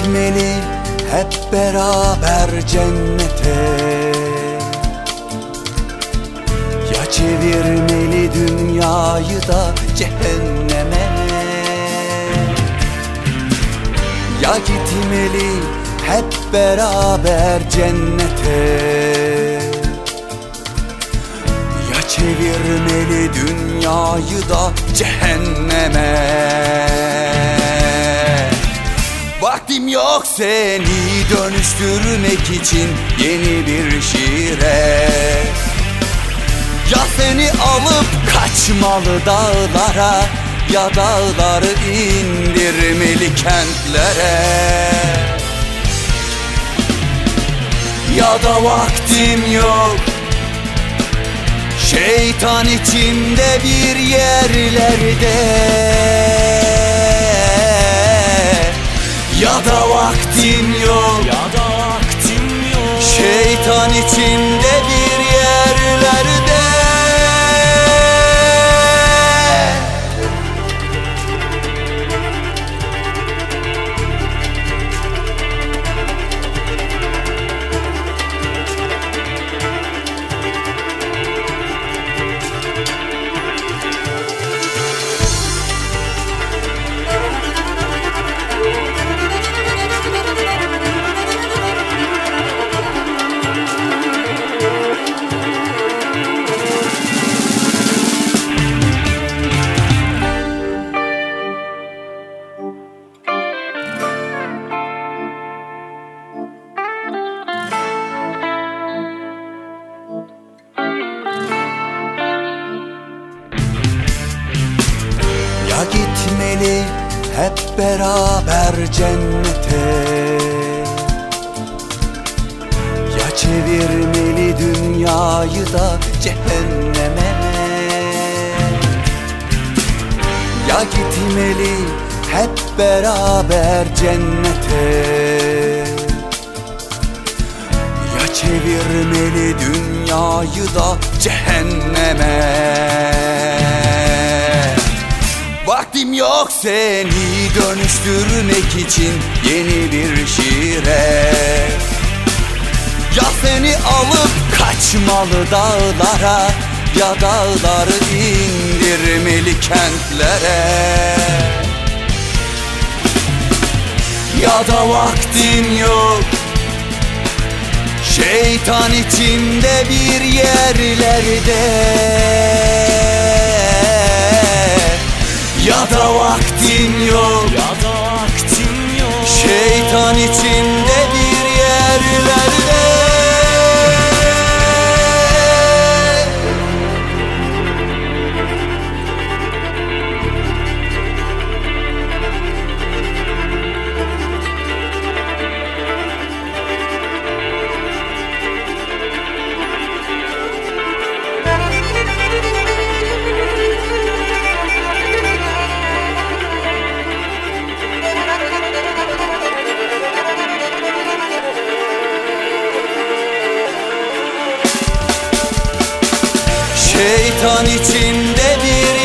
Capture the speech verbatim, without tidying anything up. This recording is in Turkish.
gitmeli hep beraber cennete, ya çevirmeli dünyayı da cehenneme, ya gitmeli hep beraber cennete, ya çevirmeli dünyayı da cehenneme. Vaktim yok seni dönüştürmek için yeni bir şiire, ya seni alıp kaçmalı dağlara, ya dağları indirmeli kentlere, ya da vaktim yok şeytan içinde bir yerlerde, ya da vaktim yok, ya da vaktim yok şeytan içinde bir yerlerde. Ya gitmeli hep beraber cennete, ya çevirmeli dünyayı da cehenneme, ya gitmeli hep beraber cennete, ya çevirmeli dünyayı da cehenneme. Vaktim yok seni dönüştürmek için yeni bir şiire, ya seni alıp kaçmalı dağlara, ya dağları indirmeli kentlere, ya da vaktim yok şeytan içinde bir yerlerde, ya da vaktim yok, ya da vaktim yok şeytan içinde bir yerlerde. Şeytan içinde bir